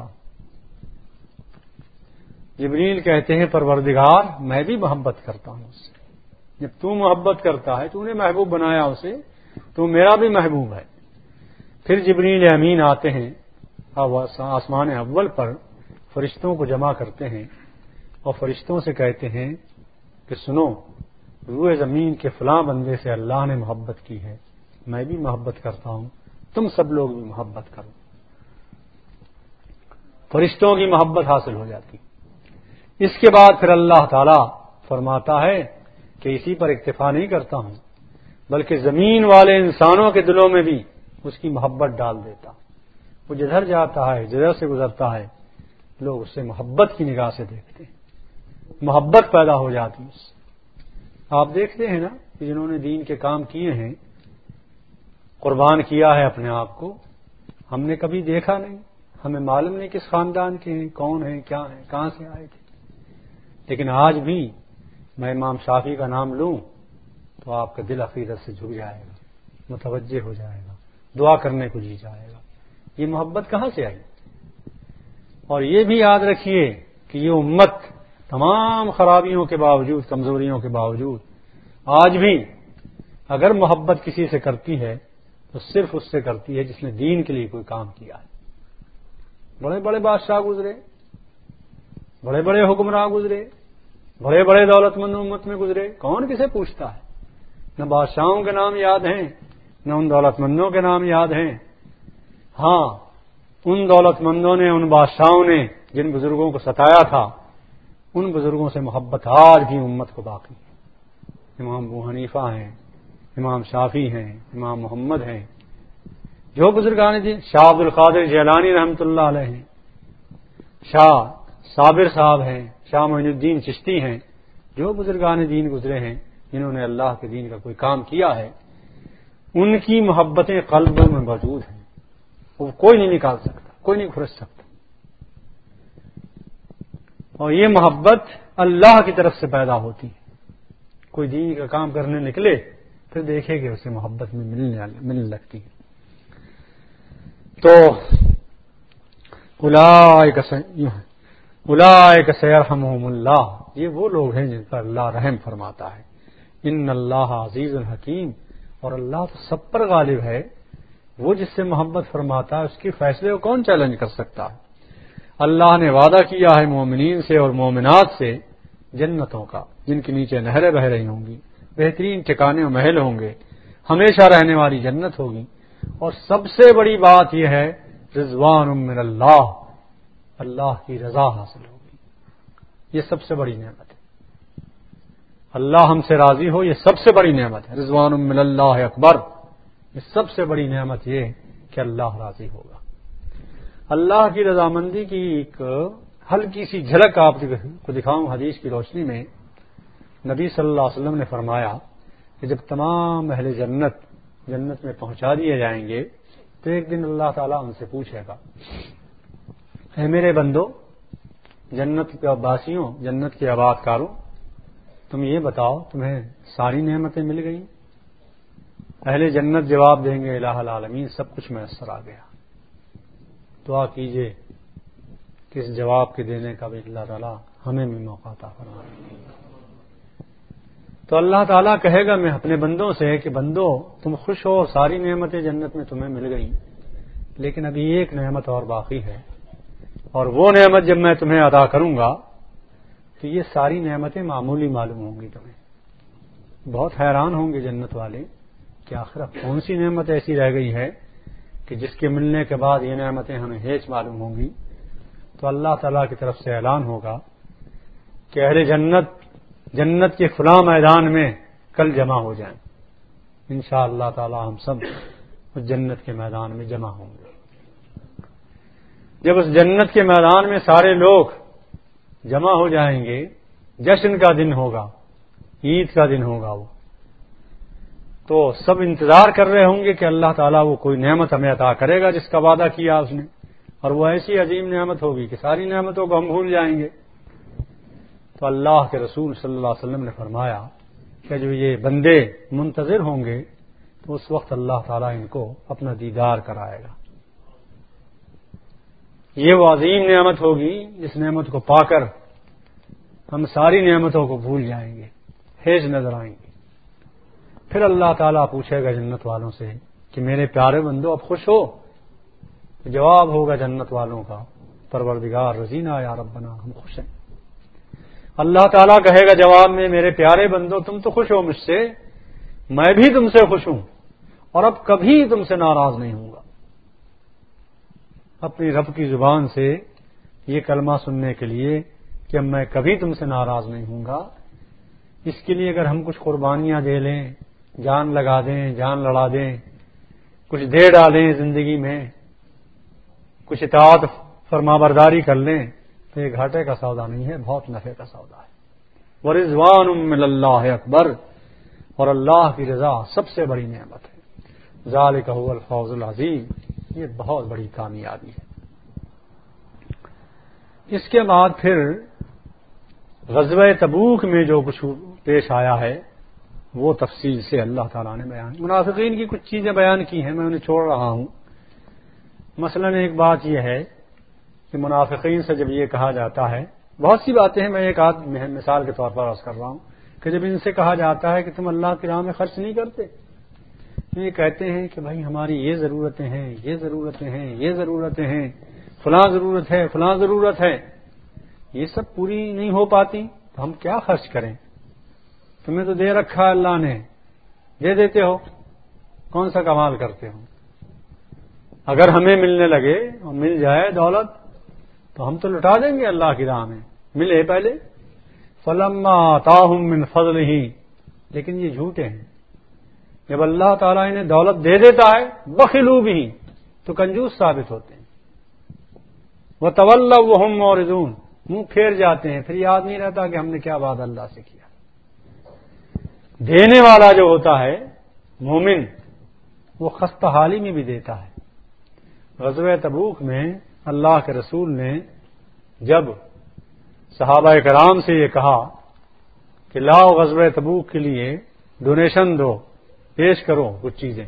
جبریل کہتے ہیں پروردگار میں بھی محبت کرتا ہوں اس سے۔ جب تو محبت کرتا ہے تو نے محبوب بنایا اسے، تو میرا بھی محبوب ہے۔ پھر جبریل امین آتے ہیں آسمان اول پر، فرشتوں کو جمع کرتے ہیں اور فرشتوں سے کہتے ہیں کہ سنو، روئے زمین کے فلاں بندے سے اللہ نے محبت کی ہے، میں بھی محبت کرتا ہوں، تم سب لوگ بھی محبت کرو۔ فرشتوں کی محبت حاصل ہو جاتی۔ اس کے بعد پھر اللہ تعالی فرماتا ہے کہ اسی پر اکتفا نہیں کرتا ہوں بلکہ زمین والے انسانوں کے دلوں میں بھی اس کی محبت ڈال دیتا۔ وہ جدھر جاتا ہے، جدھر سے گزرتا ہے، لوگ اس سے محبت کی نگاہ سے دیکھتے ہیں، محبت پیدا ہو جاتی ہے۔ آپ دیکھتے ہیں نا کہ جنہوں نے دین کے کام کیے ہیں، قربان کیا ہے اپنے آپ کو، ہم نے کبھی دیکھا نہیں، ہمیں معلوم نہیں کس خاندان کے ہیں، کون ہیں، کیا ہیں، کہاں سے آئے تھے، لیکن آج بھی میں امام شافعی کا نام لوں تو آپ کا دل عقیدت سے جھک جائے گا، متوجہ ہو جائے گا، دعا کرنے کو جی جائے گا۔ یہ محبت کہاں سے آئی؟ اور یہ بھی یاد رکھیے کہ یہ امت تمام خرابیوں کے باوجود، کمزوریوں کے باوجود آج بھی اگر محبت کسی سے کرتی ہے تو صرف اس سے کرتی ہے جس نے دین کے لیے کوئی کام کیا ہے۔ بڑے بڑے بادشاہ گزرے، بڑے بڑے حکمراں گزرے، بڑے بڑے دولت مند امت میں گزرے، کون کسے پوچھتا ہے؟ نہ بادشاہوں کے نام یاد ہیں، نہ ان دولت مندوں کے نام یاد ہیں۔ ہاں، ان دولت مندوں نے، ان بادشاہوں نے جن بزرگوں کو ستایا تھا، ان بزرگوں سے محبت آج بھی امت کو باقی ہے۔ امام ابو حنیفہ ہیں، امام شافعی ہیں، امام محمد ہیں، جو بزرگان دین، شاہ عبد القادر جیلانی رحمۃ اللہ علیہ ہیں، شاہ صابر صاحب ہیں، شاہ معین الدین چشتی ہیں، جو بزرگان دین گزرے ہیں جنہوں نے اللہ کے دین کا کوئی کام کیا ہے، ان کی محبتیں قلبوں میں موجود ہیں، وہ کوئی نہیں نکال سکتا، کوئی نہیں کھرچ سکتا۔ اور یہ محبت اللہ کی طرف سے پیدا ہوتی ہے۔ کوئی دین کا کام کرنے نکلے پھر دیکھے کہ اسے محبت میں ملنے لگتی ہے۔ تو اولئک سیرحمہم اللہ، یہ وہ لوگ ہیں جن پر اللہ رحم فرماتا ہے۔ ان اللہ عزیز الحکیم، اور اللہ تو سب پر غالب ہے، وہ جس سے محبت فرماتا ہے اس کے فیصلے کو کون چیلنج کر سکتا ہے؟ اللہ نے وعدہ کیا ہے مومنین سے اور مومنات سے جنتوں کا، جن کے نیچے نہریں بہ رہی ہوں گی، بہترین ٹھکانے و محل ہوں گے، ہمیشہ رہنے والی جنت ہوگی، اور سب سے بڑی بات یہ ہے رضوان من اللہ، اللہ کی رضا حاصل ہوگی۔ یہ سب سے بڑی نعمت ہے، اللہ ہم سے راضی ہو، یہ سب سے بڑی نعمت ہے۔ رضوان من اللہ اکبر، یہ سب سے بڑی نعمت یہ کہ اللہ راضی ہوگا۔ اللہ کی رضامندی کی ایک ہلکی سی جھلک آپ کو دکھاؤں حدیث کی روشنی میں۔ نبی صلی اللہ علیہ وسلم نے فرمایا کہ جب تمام اہل جنت میں پہنچا دیے جائیں گے تو ایک دن اللہ تعالیٰ ان سے پوچھے گا، اے میرے بندو، جنت کے باسیوں، جنت کے آباد کاروں، تم یہ بتاؤ تمہیں ساری نعمتیں مل گئیں؟ اہل جنت جواب دیں گے الہ العالمین، سب کچھ میسر آ گیا۔ دعا کیجئے کہ اس جواب کے دینے کا بھی اللہ تعالیٰ ہمیں بھی موقع عطا فرمائے۔ تو اللہ تعالیٰ کہے گا میں اپنے بندوں سے کہ بندو تم خوش ہو، ساری نعمتیں جنت میں تمہیں مل گئیں، لیکن ابھی ایک نعمت اور باقی ہے، اور وہ نعمت جب میں تمہیں عطا کروں گا تو یہ ساری نعمتیں معمولی معلوم ہوں گی تمہیں۔ بہت حیران ہوں گے جنت والے کہ آخر اب کون سی نعمت ایسی رہ گئی ہے کہ جس کے ملنے کے بعد یہ نعمتیں ہمیں ہیچ معلوم ہوں گی۔ تو اللہ تعالیٰ کی طرف سے اعلان ہوگا کہ اہل جنت کے فلاں میدان میں کل جمع ہو جائیں، انشاءاللہ تعالیٰ ہم سب اس جنت کے میدان میں جمع ہوں گے۔ جب اس جنت کے میدان میں سارے لوگ جمع ہو جائیں گے، جشن کا دن ہوگا، عید کا دن ہوگا، وہ تو سب انتظار کر رہے ہوں گے کہ اللہ تعالیٰ وہ کوئی نعمت ہمیں عطا کرے گا جس کا وعدہ کیا اس نے، اور وہ ایسی عظیم نعمت ہوگی کہ ساری نعمتوں کو ہم بھول جائیں گے۔ تو اللہ کے رسول صلی اللہ علیہ وسلم نے فرمایا کہ جو یہ بندے منتظر ہوں گے تو اس وقت اللہ تعالیٰ ان کو اپنا دیدار کرائے گا۔ یہ وہ عظیم نعمت ہوگی جس نعمت کو پا کر ہم ساری نعمتوں کو بھول جائیں گے، ہیج نظر آئیں گے۔ پھر اللہ تعالیٰ پوچھے گا جنت والوں سے کہ میرے پیارے بندو اب خوش ہو؟ جواب ہوگا جنت والوں کا، پروردگار رضینا یا ربنا، ہم خوش ہیں۔ اللہ تعالیٰ کہے گا جواب میں میرے پیارے بندو تم تو خوش ہو مجھ سے، میں بھی تم سے خوش ہوں اور اب کبھی تم سے ناراض نہیں ہوں گا۔ اپنی رب کی زبان سے یہ کلمہ سننے کے لیے کہ میں کبھی تم سے ناراض نہیں ہوں گا، اس کے لیے اگر ہم کچھ قربانیاں دے لیں، جان لگا دیں، جان لڑا دیں، کچھ دے ڈالیں زندگی میں، کچھ اطاعت فرما برداری کر لیں تو یہ گھاٹے کا سودا نہیں ہے، بہت نفع کا سودا ہے۔ ورضوان من اللہ اکبر، اور اللہ کی رضا سب سے بڑی نعمت ہے۔ ذالک هو الفوز العظیم، یہ بہت بڑی کامیابی ہے۔ اس کے بعد پھر غزوہ تبوک میں جو کچھ پیش آیا ہے وہ تفصیل سے اللہ تعالیٰ نے بیان، منافقین کی کچھ چیزیں بیان کی ہیں، میں انہیں چھوڑ رہا ہوں۔ مثلا ایک بات یہ ہے کہ منافقین سے جب یہ کہا جاتا ہے، بہت سی باتیں ہیں، میں ایک آدھ مثال کے طور پر عرض کر رہا ہوں کہ جب ان سے کہا جاتا ہے کہ تم اللہ کی راہ میں خرچ نہیں کرتے، تو یہ کہتے ہیں کہ بھائی ہماری یہ ضرورتیں ہیں، یہ ضرورتیں ہیں، یہ ضرورتیں ہیں، فلاں ضرورت ہے، فلاں ضرورت ہے، یہ سب پوری نہیں ہو پاتی تو ہم کیا خرچ کریں؟ تمہیں تو دے رکھا اللہ نے، دے دیتے ہو، کون سا کمال کرتے ہو؟ اگر ہمیں ملنے لگے اور مل جائے دولت تو ہم تو لٹا دیں گے اللہ کی راہ میں، ملے پہلے۔ فلما آتاہم من فضلہ، لیکن یہ جھوٹے ہیں، جب اللہ تعالیٰ انہیں دولت دے دیتا ہے بخلوا بھی تو کنجوس ثابت ہوتے ہیں، وتولوا وہم معرضون، منہ پھیر جاتے ہیں، پھر یاد نہیں رہتا کہ ہم نے کیا وعدہ اللہ سے کیا۔ دینے والا جو ہوتا ہے مومن، وہ خستہ حالی میں بھی دیتا ہے۔ غزوہ تبوک میں اللہ کے رسول نے جب صحابہ کرام سے یہ کہا کہ لاؤ غزوہ تبوک کے لیے ڈونیشن دو، پیش کرو کچھ چیزیں،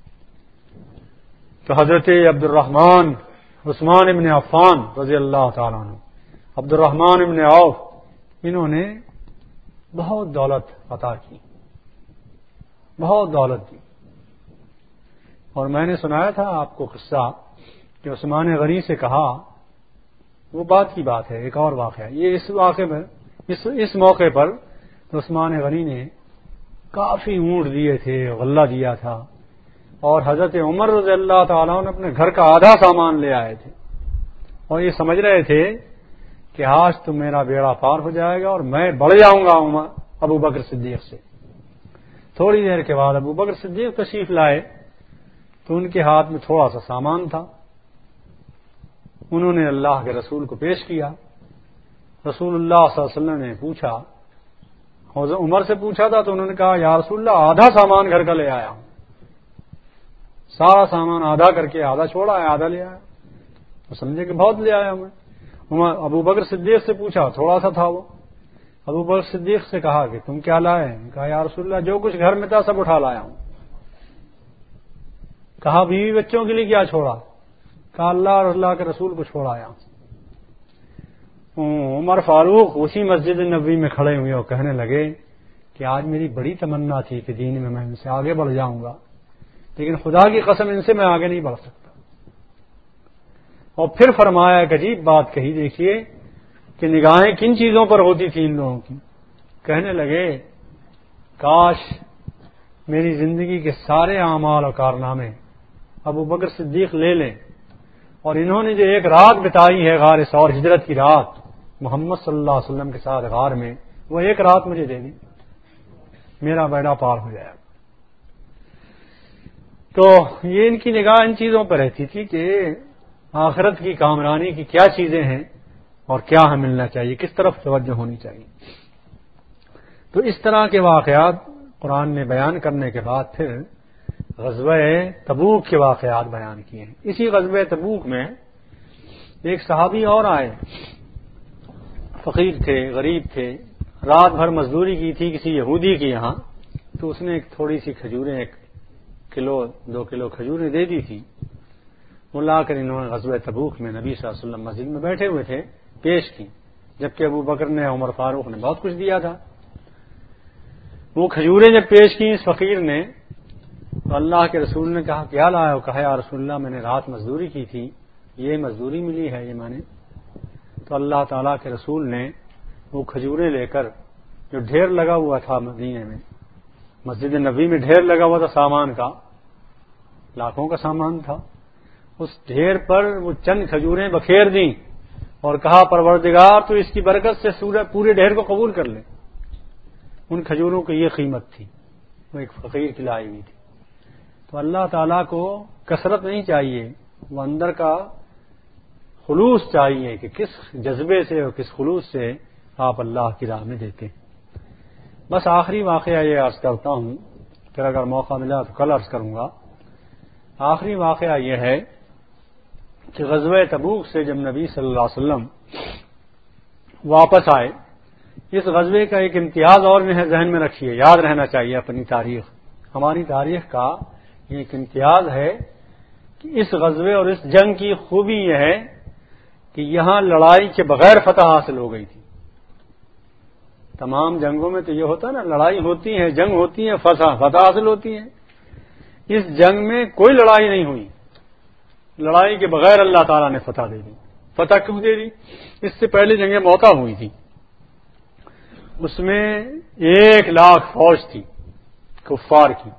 تو حضرت عبد الرحمن عثمان ابن عفان رضی اللہ تعالیٰ عنہ، عبد الرحمن ابن عوف، انہوں نے بہت دولت عطا کی، بہت دولت دی۔ اور میں نے سنایا تھا آپ کو قصہ کہ عثمان غنی سے کہا، وہ بات کی بات ہے، ایک اور واقعہ یہ اس واقعے میں اس موقع پر عثمان غنی نے کافی اونٹ دیے تھے، غلہ دیا تھا، اور حضرت عمر رضی اللہ تعالیٰ نے اپنے گھر کا آدھا سامان لے آئے تھے، اور یہ سمجھ رہے تھے کہ آج تو میرا بیڑا پار ہو جائے گا اور میں بڑھ جاؤں گا ابو بکر صدیق سے۔ تھوڑی دیر کے بعد ابو بکر صدیق تشریف لائے تو ان کے ہاتھ میں تھوڑا سا سامان تھا، انہوں نے اللہ کے رسول کو پیش کیا۔ رسول اللہ صلی اللہ علیہ وسلم نے پوچھا، عمر سے پوچھا تھا تو انہوں نے کہا یا رسول اللہ آدھا سامان گھر کا لے آیا ہوں، سارا سامان آدھا کر کے آدھا چھوڑا ہے، آدھا لے آیا، تو سمجھے کہ بہت لے آیا میں۔ ابو بکر صدیق سے پوچھا، تھوڑا سا تھا وہ۔ ابو بکر صدیق سے کہا کہ تم کیا لائے؟ کہا یا رسول اللہ جو کچھ گھر میں تھا سب اٹھا لایا ہوں۔ کہا بیوی بچوں کے لیے کیا چھوڑا؟ کہا اللہ اور اللہ کے رسول کو چھوڑایا۔ عمر فاروق اسی مسجد نبوی میں کھڑے ہوئے اور کہنے لگے کہ آج میری بڑی تمنا تھی کہ دین میں ان سے آگے بڑھ جاؤں گا، لیکن خدا کی قسم ان سے میں آگے نہیں بڑھ سکتا۔ اور پھر فرمایا ایک عجیب بات کہی، دیکھیے کہ نگاہیں کن چیزوں پر ہوتی تھی ان لوگوں کی۔ کہنے لگے کاش میری زندگی کے سارے اعمال اور کارنامے ابو بکر صدیق لے لیں، اور انہوں نے جو ایک رات بتائی ہے غار ثور، ہجرت کی رات، محمد صلی اللہ علیہ وسلم کے ساتھ غار میں، وہ ایک رات مجھے دے دی، میرا بیڑا پار ہو جائے۔ تو یہ ان کی نگاہ ان چیزوں پر رہتی تھی کہ آخرت کی کامرانی کی کیا چیزیں ہیں اور کیا ہمیں ملنا چاہیے، کس طرف توجہ ہونی چاہیے۔ تو اس طرح کے واقعات قرآن نے بیان کرنے کے بعد پھر غزوہ تبوک کے واقعات بیان کیے ہیں۔ اسی غزوہ تبوک میں ایک صحابی اور آئے، فقیر تھے، غریب تھے، رات بھر مزدوری کی تھی کسی یہودی کے یہاں، تو اس نے ایک تھوڑی سی کھجوریں، 1 کلو 2 کلو کھجوریں دے دی تھی۔ وہ لا کر انہوں نے غزوہ تبوک میں نبی صلی اللہ علیہ وسلم مسجد میں بیٹھے ہوئے تھے پیش کی، جبکہ ابو بکر نے، عمر فاروق نے بہت کچھ دیا تھا۔ وہ کھجوریں جب پیش کی اس فقیر نے، تو اللہ کے رسول نے کہا کیا لایا ہو؟ کہا یا رسول اللہ میں نے رات مزدوری کی تھی، یہ مزدوری ملی ہے یہ میں نے۔ تو اللہ تعالیٰ کے رسول نے وہ کھجوریں لے کر، جو ڈھیر لگا ہوا تھا مدینے میں، مسجد نبوی میں ڈھیر لگا ہوا تھا سامان کا، لاکھوں کا سامان تھا، اس ڈھیر پر وہ چند کھجوریں بکھیر دیں اور کہا پروردگار تو اس کی برکت سے پورے ڈھیر کو قبول کر لے۔ ان کھجوروں کی یہ قیمت تھی، وہ ایک فقیر کی لائی ہوئی تھی۔ تو اللہ تعالیٰ کو کثرت نہیں چاہیے، وہ اندر کا خلوص چاہیے کہ کس جذبے سے اور کس خلوص سے آپ اللہ کی راہ میں دیتے ہیں۔ بس آخری واقعہ یہ عرض کرتا ہوں، پھر اگر موقع ملا تو کل عرض کروں گا۔ آخری واقعہ یہ ہے کہ غزوہ تبوک سے جب نبی صلی اللہ علیہ وسلم واپس آئے، اس غزوے کا ایک امتیاز اور ذہن میں رکھیے، یاد رہنا چاہیے اپنی تاریخ، ہماری تاریخ کا یہ ایک امتیاز ہے کہ اس غزوے اور اس جنگ کی خوبی یہ ہے کہ یہاں لڑائی کے بغیر فتح حاصل ہو گئی تھی۔ تمام جنگوں میں تو یہ ہوتا ہے نا، لڑائی ہوتی ہے، جنگ ہوتی ہے، فتح حاصل ہوتی ہے۔ اس جنگ میں کوئی لڑائی نہیں ہوئی، لڑائی کے بغیر اللہ تعالیٰ نے فتح دے دی۔ فتح کیوں دے دی؟ اس سے پہلے جنگیں موتا ہوئی تھی، اس میں 1,00,000 فوج تھی کفار کی،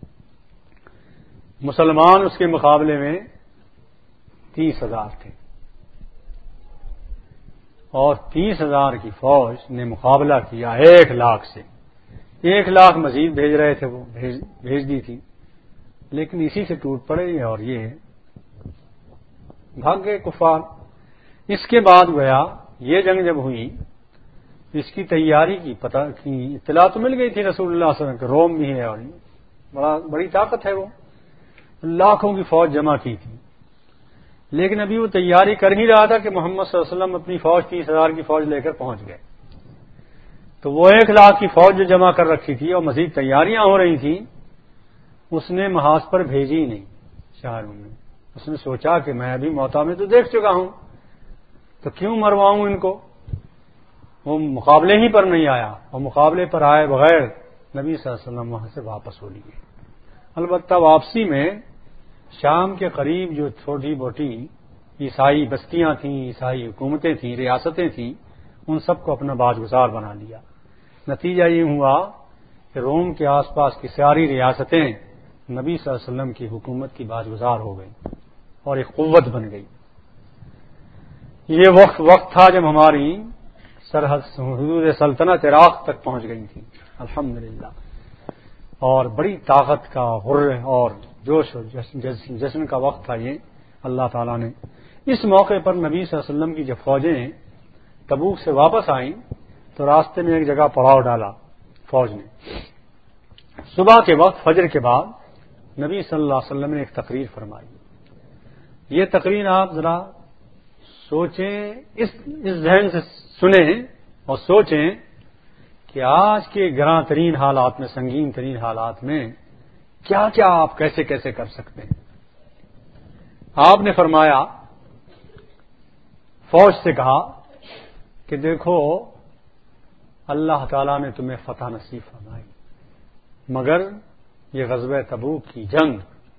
مسلمان اس کے مقابلے میں 30,000 تھے، اور 30,000 کی فوج نے مقابلہ کیا 1,00,000 سے۔ 1,00,000 مزید بھیج رہے تھے، وہ بھیج دی تھی، لیکن اسی سے ٹوٹ پڑے اور یہ بھاگ گئے کفار۔ اس کے بعد گیا یہ جنگ جب ہوئی، اس کی تیاری کی اطلاع تو مل گئی تھی رسول اللہ صلی اللہ علیہ وسلم کہ روم بھی ہے اور بڑی طاقت ہے، وہ لاکھوں کی فوج جمع کی تھی، لیکن ابھی وہ تیاری کر ہی رہا تھا کہ محمد صلی اللہ علیہ وسلم اپنی فوج 30,000 کی فوج لے کر پہنچ گئے۔ تو وہ 1,00,000 کی فوج جو جمع کر رکھی تھی اور مزید تیاریاں ہو رہی تھیں، اس نے محاذ پر بھیجی نہیں شہروں میں۔ اس نے سوچا کہ میں ابھی موتا میں تو دیکھ چکا ہوں، تو کیوں مرواؤں ان کو۔ وہ مقابلے ہی پر نہیں آیا، اور مقابلے پر آئے بغیر نبی صلی اللہ علیہ وسلم وہاں سے واپس ہو لیے۔ البتہ واپسی میں شام کے قریب جو چھوٹی موٹی عیسائی بستیاں تھیں، عیسائی حکومتیں تھیں، ریاستیں تھیں، ان سب کو اپنا باجگزار بنا لیا۔ نتیجہ یہ ہوا کہ روم کے آس پاس کی ساری ریاستیں نبی صلی اللہ علیہ وسلم کی حکومت کی باجگزار ہو گئی اور ایک قوت بن گئی۔ یہ وقت تھا جب ہماری سرحد حدود سلطنت عراق تک پہنچ گئی تھی الحمدللہ، اور بڑی طاقت کا غر اور جوش و جشن کا وقت تھا یہ۔ اللہ تعالیٰ نے اس موقع پر نبی صلی اللہ علیہ وسلم کی جب فوجیں تبوک سے واپس آئیں تو راستے میں ایک جگہ پڑاؤ ڈالا فوج نے۔ صبح کے وقت فجر کے بعد نبی صلی اللہ علیہ وسلم نے ایک تقریر فرمائی۔ یہ تقریر آپ ذرا سوچیں، اس ذہن سے سنیں اور سوچیں کہ آج کے گراں ترین حالات میں، سنگین ترین حالات میں کیا کیا آپ کیسے کیسے کر سکتے ہیں۔ آپ نے فرمایا، فوج سے کہا کہ دیکھو اللہ تعالیٰ نے تمہیں فتح نصیب فرمائی، مگر یہ غزوہ تبوک کی جنگ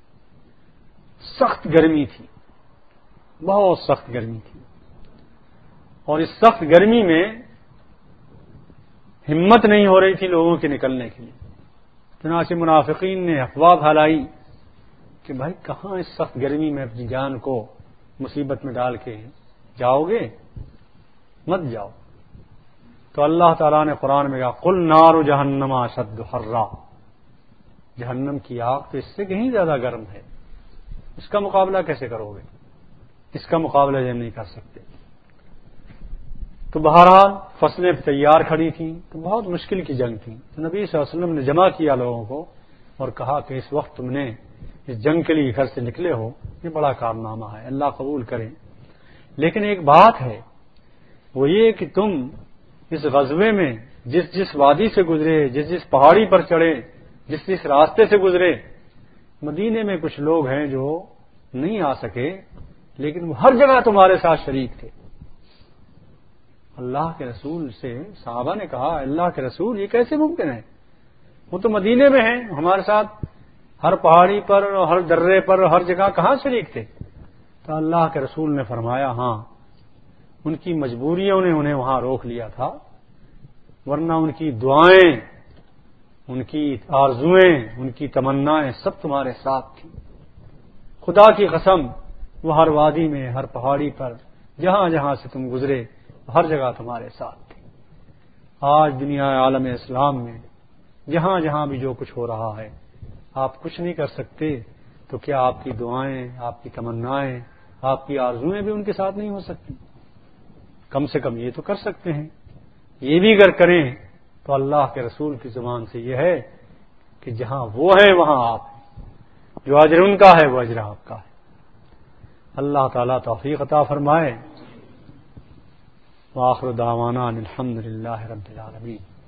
سخت گرمی تھی، بہت سخت گرمی تھی، اور اس سخت گرمی میں ہمت نہیں ہو رہی تھی لوگوں کے نکلنے کے لیے۔ چنانچہ منافقین نے افواہ پھیلائی کہ بھائی کہاں اس سخت گرمی میں اپنی جان کو مصیبت میں ڈال کے جاؤ گے، مت جاؤ۔ تو اللہ تعالیٰ نے قرآن میں کہا قل نار جہنم اشد حرا، جہنم کی آگ تو اس سے کہیں زیادہ گرم ہے، اس کا مقابلہ کیسے کرو گے۔ اس کا مقابلہ ہم نہیں کر سکتے۔ تو بہرحال فصلیں تیار کھڑی تھیں، تو بہت مشکل کی جنگ تھی۔ تو نبی صلی اللہ علیہ وسلم نے جمع کیا لوگوں کو اور کہا کہ اس وقت تم نے اس جنگ کے لیے گھر سے نکلے ہو، یہ بڑا کارنامہ ہے، اللہ قبول کرے، لیکن ایک بات ہے، وہ یہ کہ تم اس غزوے میں جس وادی سے گزرے، جس پہاڑی پر چڑھے، جس راستے سے گزرے، مدینے میں کچھ لوگ ہیں جو نہیں آ سکے، لیکن وہ ہر جگہ تمہارے ساتھ شریک تھے۔ اللہ کے رسول سے صحابہ نے کہا، اللہ کے رسول یہ کیسے ممکن ہے؟ وہ تو مدینے میں ہیں، ہمارے ساتھ ہر پہاڑی پر، ہر درے پر، ہر جگہ کہاں شریک تھے؟ تو اللہ کے رسول نے فرمایا، ہاں، ان کی مجبوریوں نے انہیں وہاں روک لیا تھا، ورنہ ان کی دعائیں، ان کی آرزویں، ان کی تمنائیں سب تمہارے ساتھ تھیں۔ خدا کی قسم، وہ ہر وادی میں، ہر پہاڑی پر، جہاں جہاں سے تم گزرے، ہر جگہ تمہارے ساتھ تھی۔ آج دنیا عالم اسلام میں جہاں جہاں بھی جو کچھ ہو رہا ہے، آپ کچھ نہیں کر سکتے، تو کیا آپ کی دعائیں، آپ کی تمنائیں، آپ کی آرزویں بھی ان کے ساتھ نہیں ہو سکتی؟ کم سے کم یہ تو کر سکتے ہیں۔ یہ بھی اگر کریں تو اللہ کے رسول کی زبان سے یہ ہے کہ جہاں وہ ہے وہاں آپ ہیں، جو اجر ان کا ہے وہ اجر آپ کا ہے۔ اللہ تعالیٰ توفیق عطا فرمائے۔ وآخر دعوانا الحمد للہ رب العالمین۔